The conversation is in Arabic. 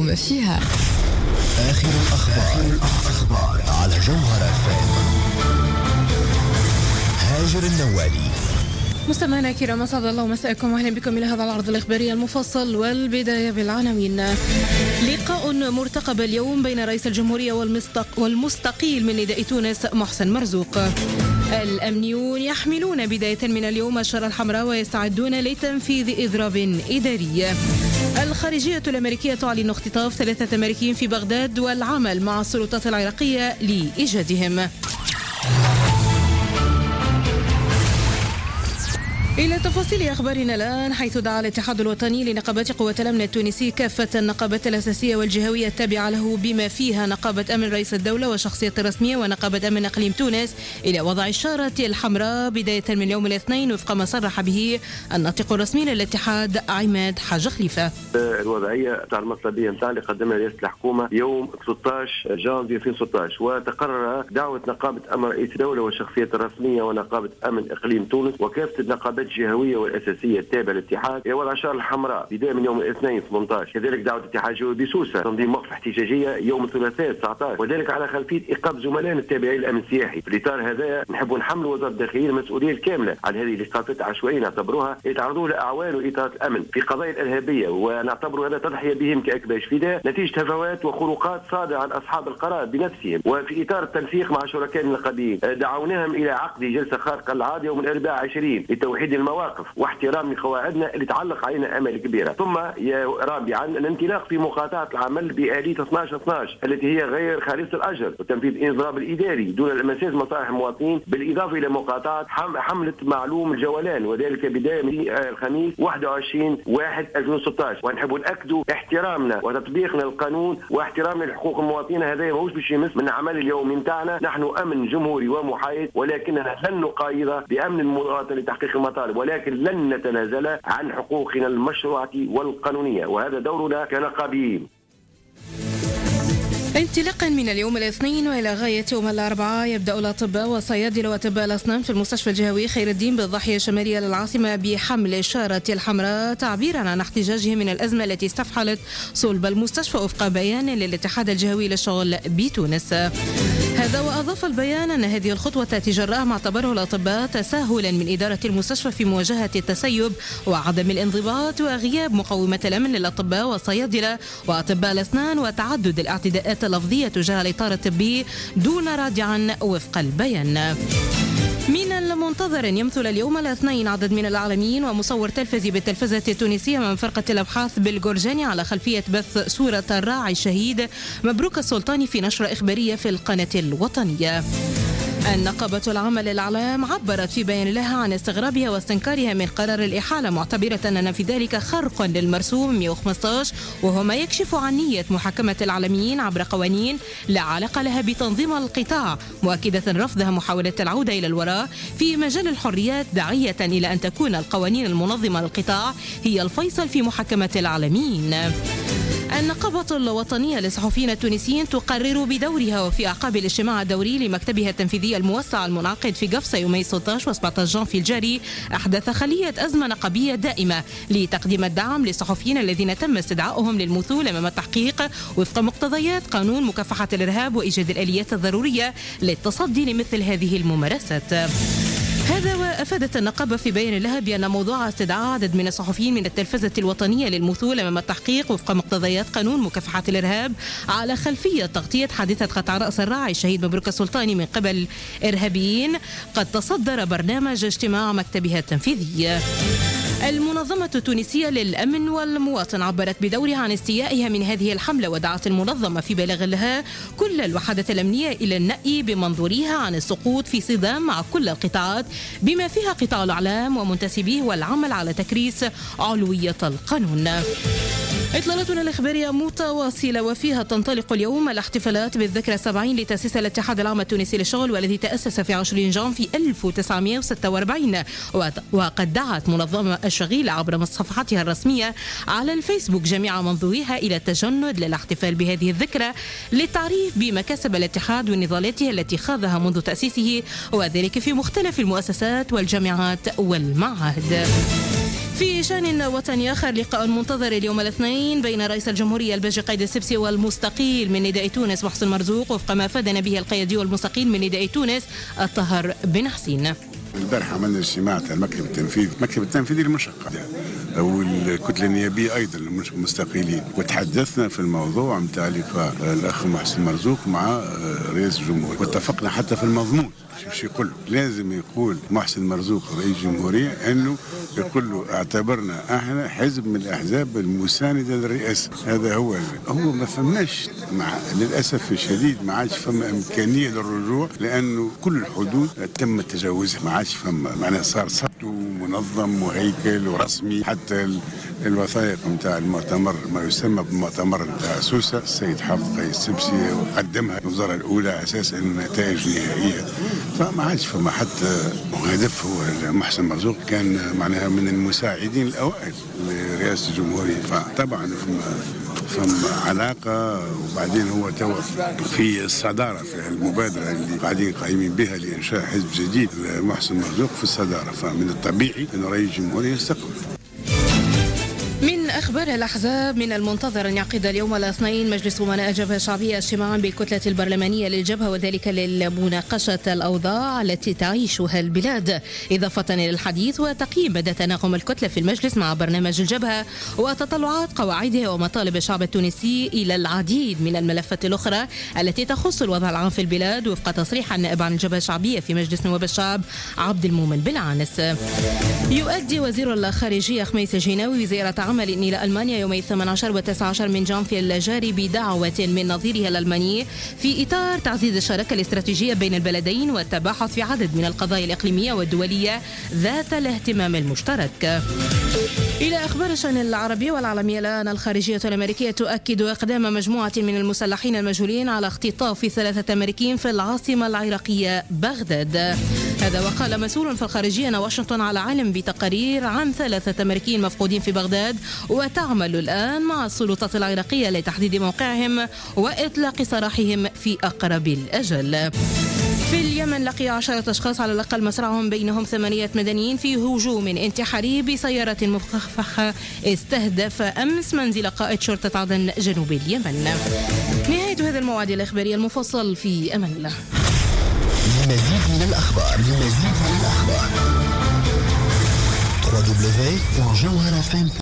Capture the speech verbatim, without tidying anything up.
وما فيها. آخر الأخبار, الأخبار على جوهر اف ام. هاجر النوالي. مستمعينا الكرام، اسعد الله مساءكم واهلا بكم الى هذا العرض الاخباري المفصل، والبدايه بالعناوين. لقاء مرتقب اليوم بين رئيس الجمهوريه والمستقيل من نداء تونس محسن مرزوق. الامنيون يحملون بدايه من اليوم الشارة الحمراء ويستعدون لتنفيذ اضراب اداري. الخارجيه الامريكيه تعلن اختطاف ثلاثه امريكيين في بغداد والعمل مع السلطات العراقيه لايجادهم. إلى تفاصيل أخبارنا الآن، حيث دعا الاتحاد الوطني لنقابات قوات الأمن التونسي كافة النقابات الأساسية والجهوية التابعة له بما فيها نقابة أمن رئيس الدولة وشخصية الرسمية ونقابة أمن إقليم تونس إلى وضع الشارة الحمراء بداية من يوم الاثنين وفق ما صرح به الناطق الرسمي للاتحاد عماد حاج خليفة. الوضعية تاع المطلبية نتاع اللي قدمها رئاسة الحكومة يوم ستة عشر جانفي ألفين وستة عشر، وتقرر دعوة نقابة أمن رئيس الدولة وشخصية الرسمية ونقابة أمن إقليم تونس وكافة النقابات الجهوية والأساسية التابعة للاتحاد إلى وضع الشارة الحمراء بداية من يوم الاثنين ثمانية عشر. كذلك دعوة الاتحاد الجوي بسوسة تنظيم وقفة احتجاجية يوم الثلاثاء تسعة عشر، وذلك على خلفية إيقاف زملائنا التابعين للأمن السياحي. في الإطار هذا نحب نحمل وزارة الداخلية المسؤولية الكاملة عن هذه الإسقاطات العشوائية نعتبروها يتعرضوا لأعوان وإطارات الأمن في قضايا الإرهابية، ونعتبر هذا تضحية بهم كأكباش فداء نتيجة هفوات وخروقات صادرة عن أصحاب القرار بنفسهم. وفي إطار التنسيق مع شركاء النقابيين دعوناهم إلى عقد جلسة خارقة العادة يوم الأربعاء عشرين لتوحيد المواقف واحترام لقواعدنا اللي تعلق علينا امل كبيره. ثم يا رابعا الانطلاق في مقاطعه العمل بآلية اثناعش اثناعش التي هي غير خالصة الاجر وتنفيذ الانضراب الاداري دون المساس مصالح المواطنين، بالاضافه الى مقاطعه حمله معلوم الجولان وذلك بدايه من الخميس واحد وعشرين واحد ألفين وستة عشر. ونحب ناكدوا احترامنا وتطبيقنا للقانون واحترامنا لحقوق المواطنين، هذا ماهوش باش يمس من عمل اليومي نتاعنا. نحن امن جمهوري ومحايد، ولكننا لن نقايض بامن المواطن لتحقيق المطالب، ولكن لن نتنازل عن حقوقنا المشروعة والقانونية، وهذا دورنا كنقابيين. انطلاقا من اليوم الاثنين والى غايه يوم الاربعاء يبدا الاطباء وصيادله واطباء الاسنان في المستشفى الجهوي خير الدين بالضاحيه الشماليه للعاصمه بحمل الشاره الحمراء تعبيرا عن احتجاجهم من الازمه التي استفحلت صلب المستشفى وفق بيان للاتحاد الجهوي للشغل بتونس. هذا واضاف البيان ان هذه الخطوه تاتي جراء ما اعتبره الاطباء تساهلا من اداره المستشفى في مواجهه التسيب وعدم الانضباط وغياب مقومات الامن للاطباء والصيادله واطباء الاسنان وتعدد الاعتداءات اللفظيه تجاه الاطار الطبي دون رادع وفق البيان. من المنتظر أن يمثل اليوم الاثنين عدد من العالميين ومصور تلفزي بالتلفزة التونسية من فرقة الأبحاث بالجورجاني على خلفية بث صورة الراعي الشهيد مبروك السلطاني في نشرة إخبارية في القناة الوطنية. النقابة العامة للإعلام عبرت في بيان لها عن استغرابها واستنكارها من قرار الإحالة، معتبرة أن في ذلك خرق للمرسوم مئة وخمسة عشر وهو ما يكشف عن نية محاكمة الإعلاميين عبر قوانين لا علاقة لها بتنظيم القطاع، مؤكدة رفضها محاولة العودة إلى الوراء في مجال الحريات، داعية إلى أن تكون القوانين المنظمة للقطاع هي الفيصل في محاكمة الإعلاميين. النقابة الوطنية للصحفيين التونسيين تقرر بدورها وفي أعقاب الاجتماع الدوري لمكتبها التنفيذي الموسع المنعقد في قفصة يومي ستة عشر وسبعة عشر جانفي الجاري أحدث خلية أزمة نقابية دائمة لتقديم الدعم للصحفيين الذين تم استدعائهم للمثول أمام التحقيق وفق مقتضيات قانون مكافحة الإرهاب وإيجاد الآليات الضرورية للتصدي لمثل هذه الممارسات. هذا وأفادت النقابة في بيان لها بأن موضوع استدعاء عدد من الصحفيين من التلفزة الوطنية للمثول أمام التحقيق وفق مقتضيات قانون مكافحة الإرهاب على خلفية تغطية حادثة قطع رأس الراعي الشهيد مبروك السلطاني من قبل إرهابيين قد تصدر برنامج اجتماع مكتبها التنفيذي. المنظمة التونسية للأمن والمواطن عبرت بدورها عن استيائها من هذه الحملة، ودعت المنظمة في بلاغ لها كل الوحدات الأمنية إلى النأي بمنظورها عن السقوط في صدام مع كل القطاعات بما فيها قطاع الإعلام ومنتسبيه والعمل على تكريس علوية القانون. إطلالتنا الإخبارية متواصلة وفيها تنطلق اليوم الاحتفالات بالذكرى السبعين لتأسيس الاتحاد العام التونسي للشغل، والذي تأسس في عشرين جانفي ألف وتسعمئة وستة وأربعين، وقد دعت منظمة الشغيلة عبر صفحتها الرسمية على الفيسبوك جميع منظويها إلى التجند للاحتفال بهذه الذكرى للتعريف بمكاسب الاتحاد ونضالاته التي خاضها منذ تأسيسه، وذلك في مختلف المؤسسات والجامعات والمعاهد. في شأن وطني آخر، لقاء منتظر اليوم الاثنين بين رئيس الجمهورية الباجي قايد السبسي والمستقيل من نداء تونس محسن مرزوق، وفق ما فادنا به القيادي والمستقيل من نداء تونس الطاهر بن حسين. البارحة عملنا اجتماع تاع المكتب التنفيذي، المكتب التنفيذي المشقة والكتلة النيابية أيضا المستقيلين، وتحدثنا في الموضوع نتاع لقاء الأخ محسن مرزوق مع رئيس الجمهورية، واتفقنا حتى في المضمون باش يقول لازم يقول محسن مرزوق رئيس الجمهورية انه يقول له اعتبرنا احنا حزب من الاحزاب المساندة للرئاسة. هذا هو هو ما فماش مع للاسف الشديد ما عادش فما امكانية للرجوع، لانه كل الحدود تم تجاوزها، ما عادش فما معناها صار سبت ومنظم وهيكل ورسمي. حتى الوثائق نتاع المؤتمر ما يسمى بالمؤتمر نتاع سوسة السيد حافظ قايد السبسي وقدمها الوزارة الأولى على أساس أن نتائج نهائية، فما عادش فما حتى هدف. هو محسن مرزوق كان معناها من المساعدين الأوائل لرئاسة الجمهورية، فطبعا فما فما علاقة. وبعدين هو تو في الصدارة في المبادرة اللي قاعدين قايمين بها لإنشاء حزب جديد محسن مرزوق في الصدارة، فمن الطبيعي أن رئيس الجمهورية يستقبل. من أخبار الأحزاب، من المنتظر أن يعقد اليوم الاثنين مجلس أمناء الجبهة الشعبية اجتماعا بالكتلة البرلمانية للجبهة، وذلك لمناقشة الأوضاع التي تعيشها البلاد، إضافة إلى الحديث وتقييم مدى تناغم الكتلة في المجلس مع برنامج الجبهة وتطلعات قواعدها ومطالب الشعب التونسي إلى العديد من الملفات الأخرى التي تخص الوضع العام في البلاد، وفق تصريح النائب عن الجبهة الشعبية في مجلس نواب الشعب عبد المؤمن بالعانس. يؤدي وزير الخارجية خميس الجناوي زيارة عمل إلى ألمانيا يومي الثامن عشر والتاسع عشر من جانفي الجاري بدعوة من نظيره الألماني في إطار تعزيز الشراكة الاستراتيجية بين البلدين والتباحث في عدد من القضايا الإقليمية والدولية ذات الاهتمام المشترك. إلى أخبار الشأن العربي والعالمية الآن، الخارجية الأمريكية تؤكد إقدام مجموعة من المسلحين المجهولين على اختطاف ثلاثة أمريكيين في العاصمة العراقية بغداد. هذا وقال مسؤول في الخارجية أن واشنطن على علم بتقارير عن ثلاثة أمريكيين مفقودين في بغداد، وتعمل الآن مع السلطات العراقية لتحديد موقعهم وإطلاق سراحهم في أقرب الأجل. في اليمن لقي عشرة أشخاص على الأقل مصرعهم بينهم ثمانية مدنيين في هجوم انتحاري بسيارة مفخخة استهدف أمس منزل قائد شرطة عدن جنوب اليمن. نهاية هذا الموعد الإخباري المفصل، في أمان الله. لمزيد من الأخبار لمزيد من الأخبار دبليو دبليو دبليو دوت جوهرة إف إم